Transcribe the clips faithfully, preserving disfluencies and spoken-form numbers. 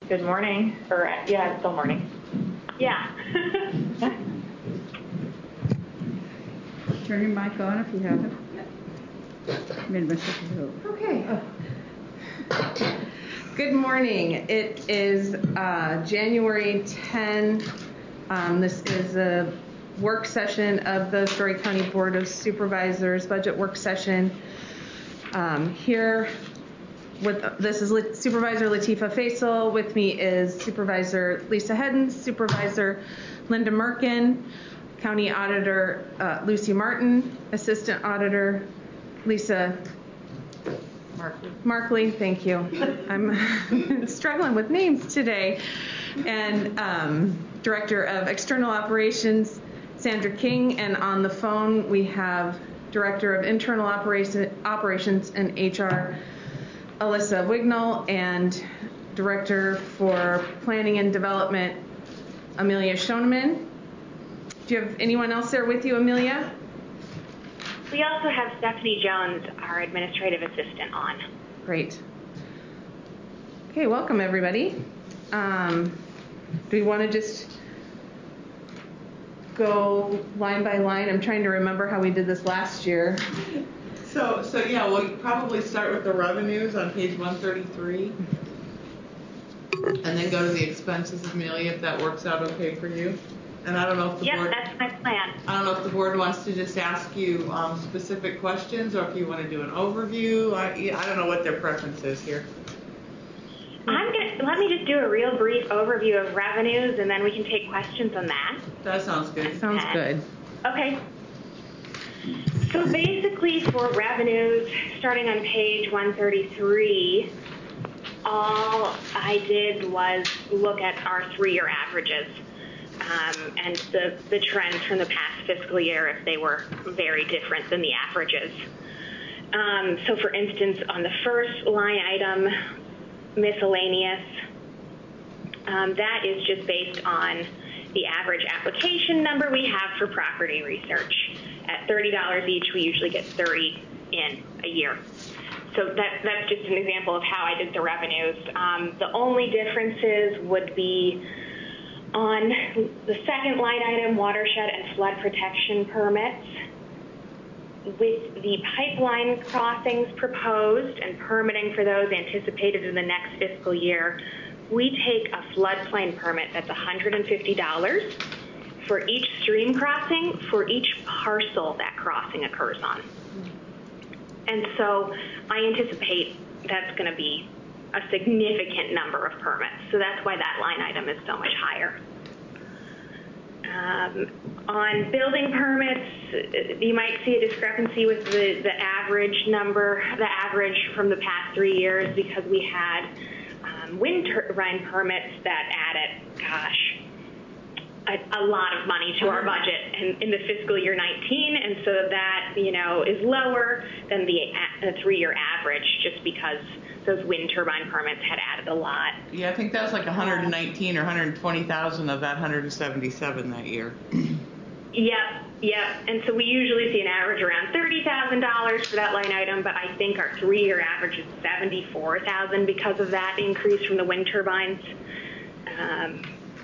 Good morning, or yeah, it's still morning. Yeah. Turn your mic on if you haven't. Okay. Good morning. It is uh, January tenth. Um, this is a work session of the Story County Board of Supervisors, budget work session. Um, here with this is Supervisor Latifa Faisal. With me is Supervisor Lisa Hedden, Supervisor Linda Merkin, County Auditor uh, Lucy Martin, Assistant Auditor Lisa Markley. Markley, thank you. I'm struggling with names today. And um, Director of External Operations Sandra King, and on the phone we have Director of Internal Operation, Operations and H R Alyssa Wignall, and Director for Planning and Development Amelia Schoeneman. Do you have anyone else there with you, Amelia? We also have Stephanie Jones, our administrative assistant, on. Great. Okay, welcome everybody. Um, do we want to just go line by line? I'm trying to remember how we did this last year. So, so yeah, we'll probably start with the revenues on page one thirty-three, and then go to the expenses, Amelia, if that works out okay for you. And I don't know if the yep, board. Yep, that's my plan. I don't know if the board wants to just ask you um, specific questions, or if you want to do an overview. I, I don't know what their preference is here. I'm gonna let me just do a real brief overview of revenues, and then we can take questions on that. That sounds good. Sounds good. Okay. So basically, for revenues, starting on page one thirty-three, all I did was look at our three-year averages. Um, and the, the trends from the past fiscal year, if they were very different than the averages. Um, so for instance, on the first line item, miscellaneous, um, that is just based on the average application number we have for property research. At thirty dollars each, we usually get thirty in a year. So that, that's just an example of how I did the revenues. Um, the only differences would be on the second line item, watershed and flood protection permits. With the pipeline crossings proposed and permitting for those anticipated in the next fiscal year, we take a floodplain permit that's one hundred fifty dollars for each stream crossing for each parcel that crossing occurs on. And so I anticipate that's going to be a significant number of permits. So that's why that line item is so much higher. Um, on building permits, you might see a discrepancy with the, the average number, the average from the past three years, because we had um, wind turbine permits that added, gosh, a, a lot of money to our budget in, in the fiscal year nineteen, and so that, you know, is lower than the, the three-year average, just because those wind turbine permits had added a lot. Yeah, I think that was like one hundred nineteen or one hundred twenty thousand of that one hundred seventy-seven that year. Yep, yep. And so we usually see an average around thirty thousand dollars for that line item, but I think our three-year average is seventy-four thousand dollars because of that increase from the wind turbines. Um,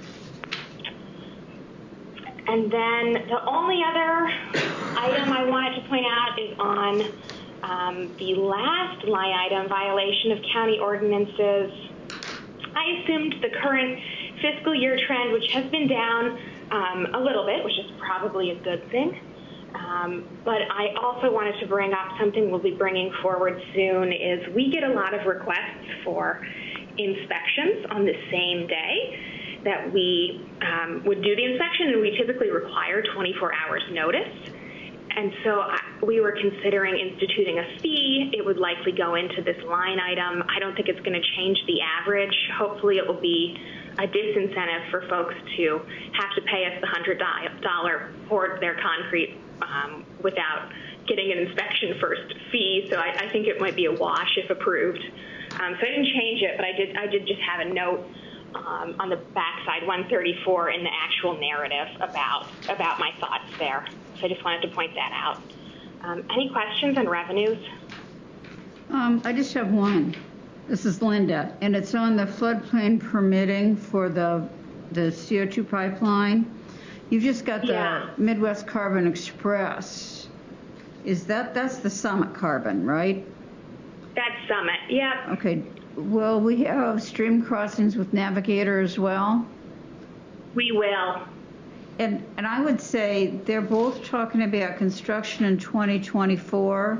and then the only other item I wanted to point out is on Um, the last line item, violation of county ordinances. I assumed the current fiscal year trend, which has been down um, a little bit, which is probably a good thing. Um, but I also wanted to bring up something we'll be bringing forward soon, is we get a lot of requests for inspections on the same day that we um, would do the inspection, and we typically require twenty-four hours notice. And so I, we were considering instituting a fee. It would likely go into this line item. I don't think it's going to change the average. Hopefully it will be a disincentive for folks to have to pay us the one hundred dollars pour their concrete um, without getting an inspection first fee. So I, I think it might be a wash if approved. Um, so I didn't change it, but I did, I did just have a note um, on the backside, one thirty-four, in the actual narrative about, about my thoughts there. So I just wanted to point that out. Um, any questions on revenues? Um, I just have one. This is Linda, and it's on the floodplain permitting for the the C O two pipeline. You've just got the Yeah. Midwest Carbon Express. Is that, that's the Summit Carbon, right? That's Summit. Yep. Okay. Will we have stream crossings with Navigator as well? We will. And and I would say they're both talking about construction in twenty twenty-four.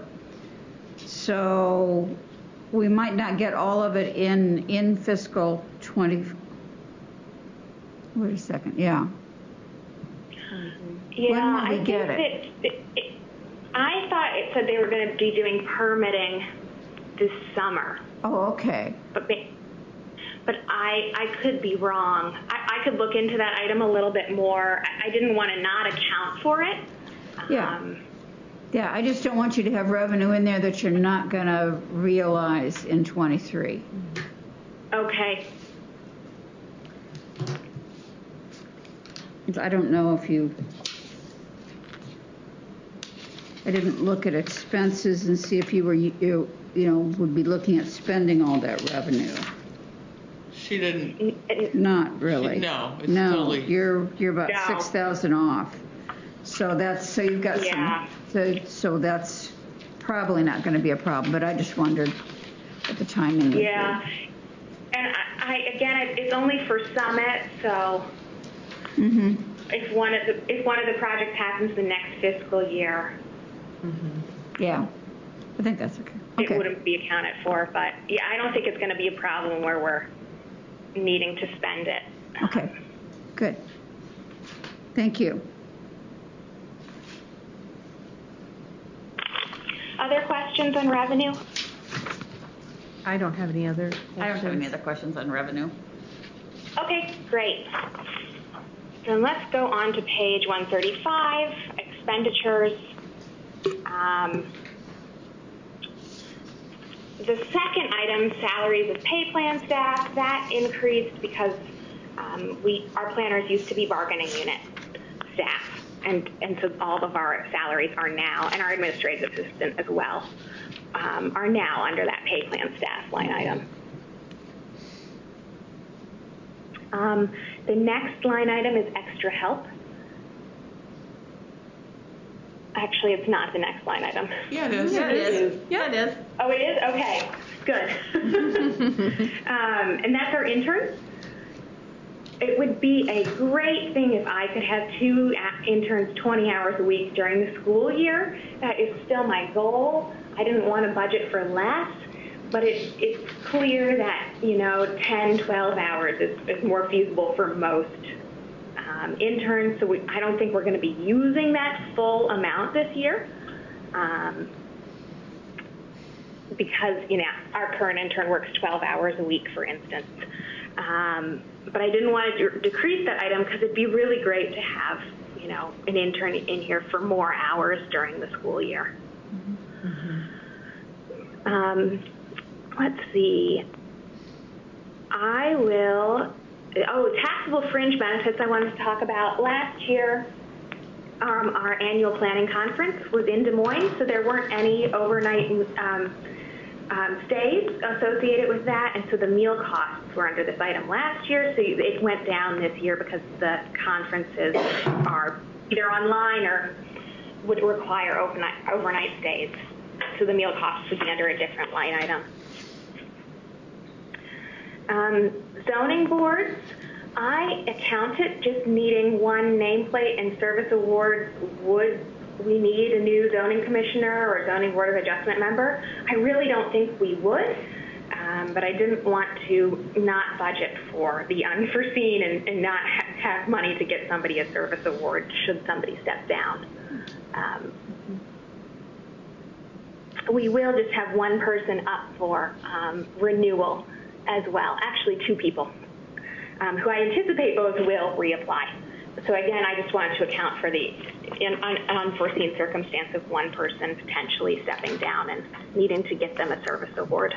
So we might not get all of it in in fiscal twenty. Wait a second. Yeah. Yeah, When will we I think get that it? it, it, I thought it said they were going to be doing permitting this summer, Oh, okay. but may- but I I could be wrong. I, I could look into that item a little bit more. I, I didn't want to not account for it. Yeah. Um, Yeah. I just don't want you to have revenue in there that you're not going to realize in twenty-three. okay. I don't know if you. I didn't look at expenses and see if you were, you, you know, would be looking at spending all that revenue. She didn't, N- n- Not really. no, it's No, totally. you're, you're about No. six thousand off. So that's, so you've got Yeah. some, so, so that's probably not gonna be a problem, but I just wondered what the timing would be. Yeah. And I, I again, it, it's only for Summit, so Mm-hmm, if one of the if one of the projects happens the next fiscal year, yeah. I think that's okay. it Okay, wouldn't be accounted for. But yeah, I don't think it's going to be a problem where we're needing to spend it. okay, good. Thank you. Other questions on revenue? I don't have any other questions. I don't have any other questions on revenue. Okay, great. Then let's go on to page one thirty-five, expenditures. Um, the second item, salaries of pay plan staff, that increased because um, we our planners used to be bargaining unit staff, and and so all of our salaries are now, and our administrative assistant as well, um, are now under that pay plan staff line item. Um, the next line item is extra help. Actually, it's not the next line item. Yeah, it is. Yeah, it is. Yeah, it is. Oh, it is? Okay, good. um, and that's our interns. It would be a great thing if I could have two interns twenty hours a week during the school year. That is still my goal. I didn't want to budget for less, but it, it's clear that, you know, ten, twelve hours is, is more feasible for most um, interns. So we, I don't think we're going to be using that full amount this year. Um, because, you know, our current intern works twelve hours a week, for instance. Um, but I didn't want to de- decrease that item because it'd be really great to have, you know, an intern in here for more hours during the school year. Mm-hmm. Um, let's see. I will, oh, taxable fringe benefits I wanted to talk about. Last year, um, our annual planning conference was in Des Moines, so there weren't any overnight um, um, stays associated with that, and so the meal costs were under this item last year, so it went down this year because the conferences are either online or would require overnight, overnight stays. So the meal costs would be under a different line item. Um, zoning boards, I accounted just needing one nameplate and service awards. Would we need a new zoning commissioner or zoning board of adjustment member? I really don't think we would, um, but I didn't want to not budget for the unforeseen and, and not ha- have money to get somebody a service award should somebody step down. Um, we will just have one person up for um, renewal as well, actually two people, um, who I anticipate both will reapply. So again, I just wanted to account for the in, un, unforeseen circumstance of one person potentially stepping down and needing to get them a service award.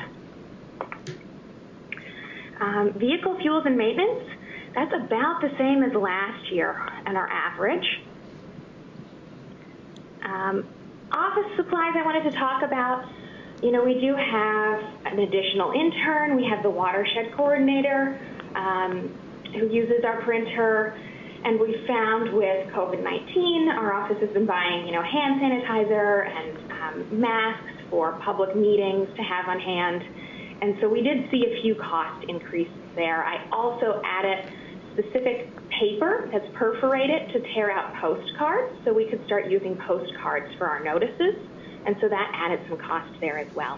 Um, vehicle fuels and maintenance, that's about the same as last year and our average. Um, office supplies I wanted to talk about. you know, we do have an additional intern. We have the watershed coordinator um, who uses our printer. And we found with COVID nineteen, our office has been buying, you know, hand sanitizer and um, masks for public meetings to have on hand. And so we did see a few cost increases there. I also added specific paper that's perforated to tear out postcards, so we could start using postcards for our notices. And so that added some cost there as well.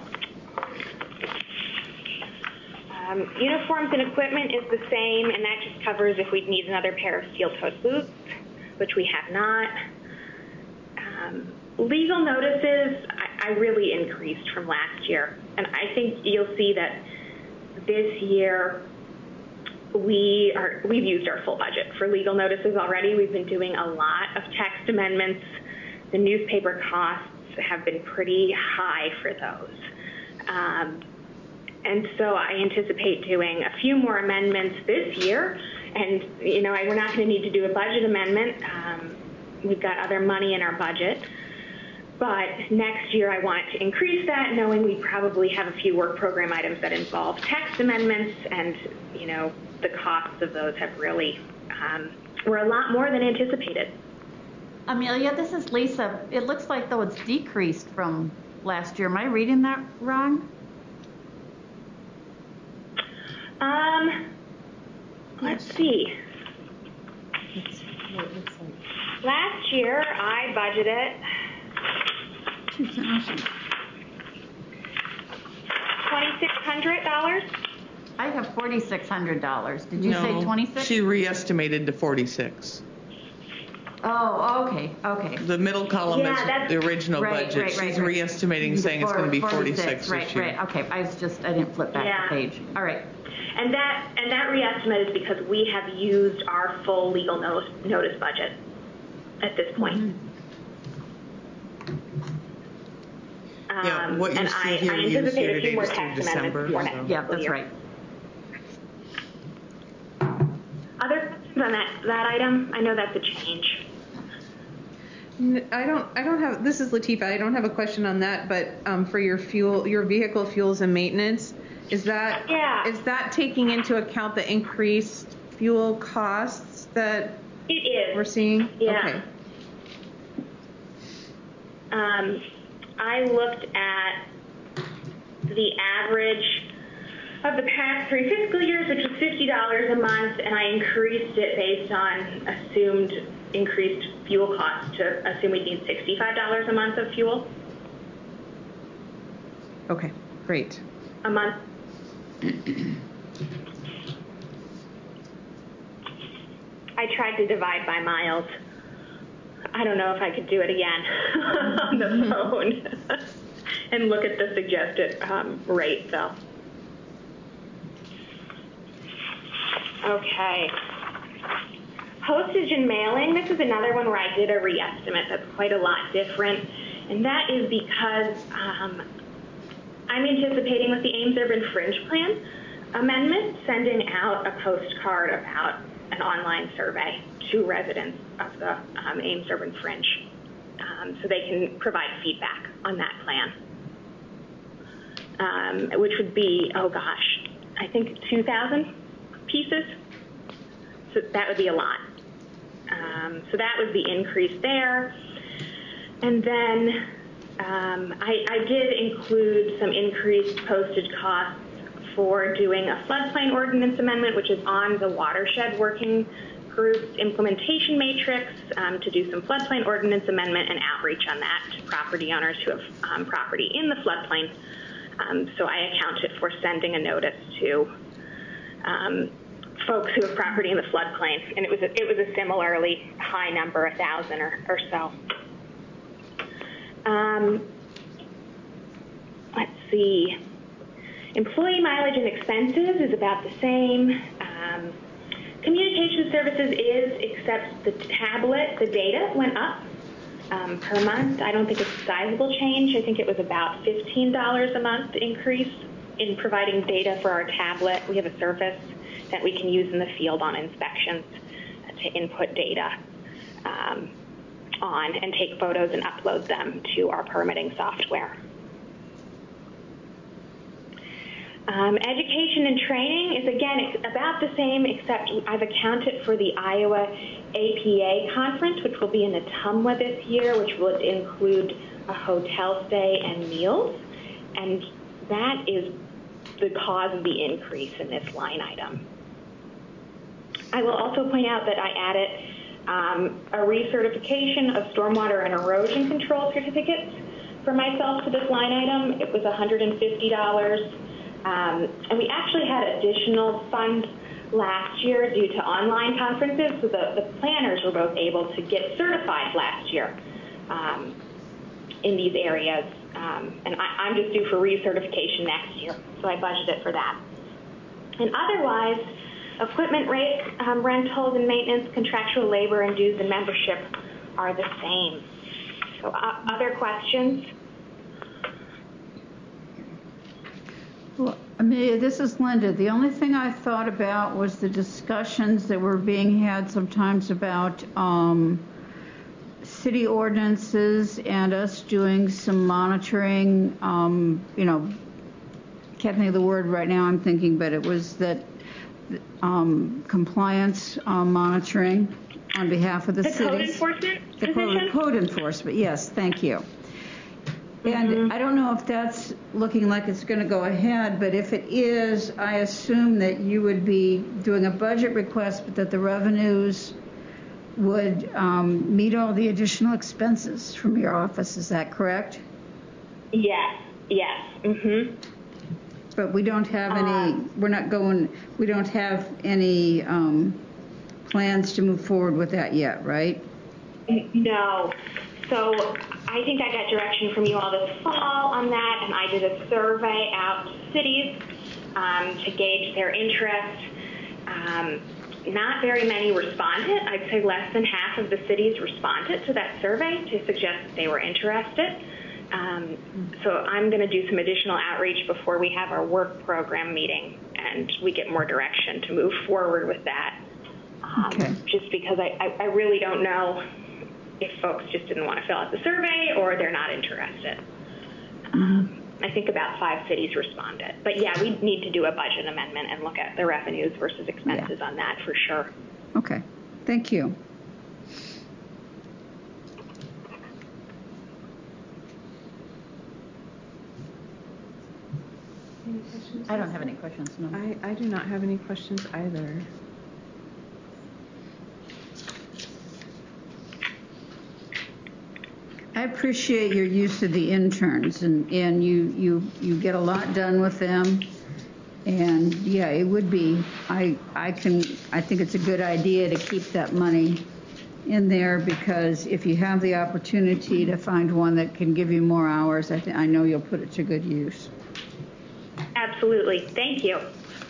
Um, uniforms and equipment is the same, and that just covers if we need another pair of steel-toed boots, which we have not. Um, legal notices, I, I really increased from last year, and I think you'll see that this year we are, we've used our full budget for legal notices already. We've been doing a lot of text amendments. The newspaper costs have been pretty high for those. Um, And so I anticipate doing a few more amendments this year. And, you know, I, we're not going to need to do a budget amendment. Um, we've got other money in our budget. But next year I want to increase that, knowing we probably have a few work program items that involve text amendments. And, you know, the costs of those have really, um, were a lot more than anticipated. Amelia, this is Lisa. It looks like though it's decreased from last year. Am I reading that wrong? Um, let's see. Last year, I budgeted twenty-six hundred dollars. I have forty-six hundred dollars. Did you say No, twenty-six? she re-estimated to forty-six. Oh, okay, okay. The middle column Yeah, is that's- the original Right, budget. right, right, She's right. re-estimating, saying it's For- going to be forty-six, forty-six right, this year. Right, okay. I was just, I didn't flip back Yeah. the page. All right. And that and that re-estimate is because we have used our full legal notice, notice budget at this point. Mm-hmm. Um, Yeah, what you and see I, here I used anticipate a year-to-date few more is through tax December, amendments for so- next Yeah, fiscal that's year. right. Other questions on that, that item? I know that's a change. N- I don't, I don't have, this is Latifa, I don't have a question on that, but um, for your fuel, your vehicle fuels and maintenance, is that, Yeah. is that taking into account the increased fuel costs that It is. we're seeing? Yeah. Okay. Um, I looked at the average of the past three fiscal years, which was fifty dollars a month, and I increased it based on assumed increased fuel costs to assume we need sixty-five dollars a month of fuel Okay, great. a month. I tried to divide by miles. I don't know if I could do it again on the phone and look at the suggested um, rate, though. Okay. Postage and mailing, this is another one where I did a re-estimate that's quite a lot different, and that is because um, I'm anticipating with the Ames Urban Fringe Plan amendment sending out a postcard about an online survey to residents of the um, Ames Urban Fringe um, so they can provide feedback on that plan, um, which would be, oh gosh, I think two thousand pieces. So that would be a lot. Um, so that was the increase there. And then um, I, I did include some increased postage costs for doing a floodplain ordinance amendment, which is on the watershed working group's implementation matrix, um, to do some floodplain ordinance amendment and outreach on that to property owners who have um, property in the floodplain. Um, so I accounted for sending a notice to um, folks who have property in the floodplain, and it was a, it was a similarly high number, a thousand or, or so. Um, let's see. Employee mileage and expenses is about the same. Um, communication services is, except the tablet, the data went up um, per month. I don't think it's a sizable change. I think it was about fifteen dollars a month increase in providing data for our tablet. We have a service that we can use in the field on inspections to input data um, on and take photos and upload them to our permitting software. Um, education and training is, again, it's about the same, except I've accounted for the Iowa A P A conference, which will be in Ottumwa this year, which will include a hotel stay and meals. And that is the cause of the increase in this line item. I will also point out that I added um, a recertification of stormwater and erosion control certificates for myself to this line item. It was one hundred fifty dollars. Um, and we actually had additional funds last year due to online conferences, so the, the planners were both able to get certified last year um, in these areas. Um, and I, I'm just due for recertification next year, so I budgeted for that. And otherwise, equipment rates, um, rentals and maintenance, contractual labor, and dues and membership are the same. So uh, other questions? Well, Amelia, this is Linda. The only thing I thought about was the discussions that were being had sometimes about um, city ordinances and us doing some monitoring. Um, you know, can't think of the word right now I'm thinking, but it was that um, compliance uh, monitoring on behalf of the, The cities. code enforcement The position? code, code enforcement, yes, thank you. And Mm-hmm. I don't know if that's looking like it's going to go ahead, but if it is, I assume that you would be doing a budget request, but that the revenues would um, meet all the additional expenses from your office. Is that correct? Yes, yes. Mm-hmm. But we don't have any, Uh, we're not going, we don't have any um, plans to move forward with that yet, right? No. So I think I got direction from you all this fall on that, and I did a survey out to cities um, to gauge their interest. Um, not very many responded. I'd say less than half of the cities responded to that survey to suggest that they were interested. Um, so I'm going to do some additional outreach before we have our work program meeting and we get more direction to move forward with that. Um, Okay. Just because I, I, I really don't know if folks just didn't want to fill out the survey or they're not interested. Um, I think about five cities responded. But yeah, we need to do a budget amendment and look at the revenues versus expenses Yeah. on that for sure. Okay, thank you. Any questions? I don't have any questions, no. I, I do not have any questions either. I appreciate your use of the interns, and, and you, you, you get a lot done with them. And yeah, it would be, I, I can, I think it's a good idea to keep that money in there, because if you have the opportunity to find one that can give you more hours, I, th- I know you'll put it to good use. Absolutely. Thank you.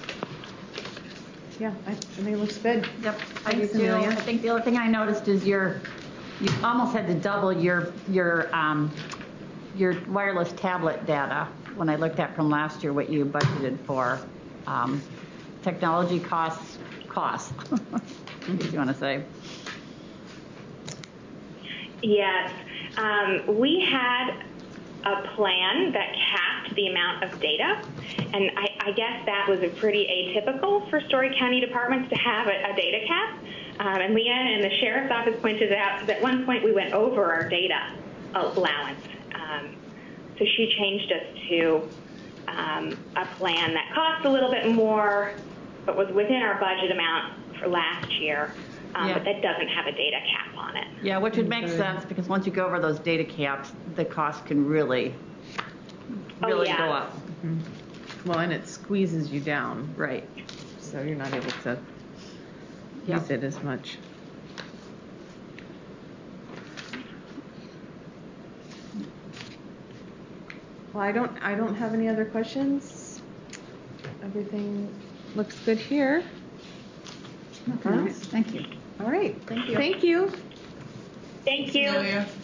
Yeah, I, I think it looks good. Yep, I do Thanks, too. Amelia. I think the other thing I noticed is your, you almost had to double your, your, um, your wireless tablet data when I looked at from last year what you budgeted for. Um, technology costs, costs, if you want to say. Yes. Um, we had a plan that capped the amount of data, and I, I guess that was a pretty atypical for Story County departments to have a, a data cap. Um, and Leanne and the Sheriff's Office pointed out that at one point we went over our data allowance. Um, so she changed us to um, a plan that cost a little bit more, but was within our budget amount for last year. Um, Yeah. But that doesn't have a data cap on it. Yeah, which would make sense because once you go over those data caps, the cost can really, Oh, really yeah. go up. Well, and it squeezes you down, Right. so you're not able to Yep. use it as much. Well, I don't, I don't have any other questions. Everything looks good here. Nothing All else. Thank you. All right. Thank you. Thank you. Thank you. Amelia.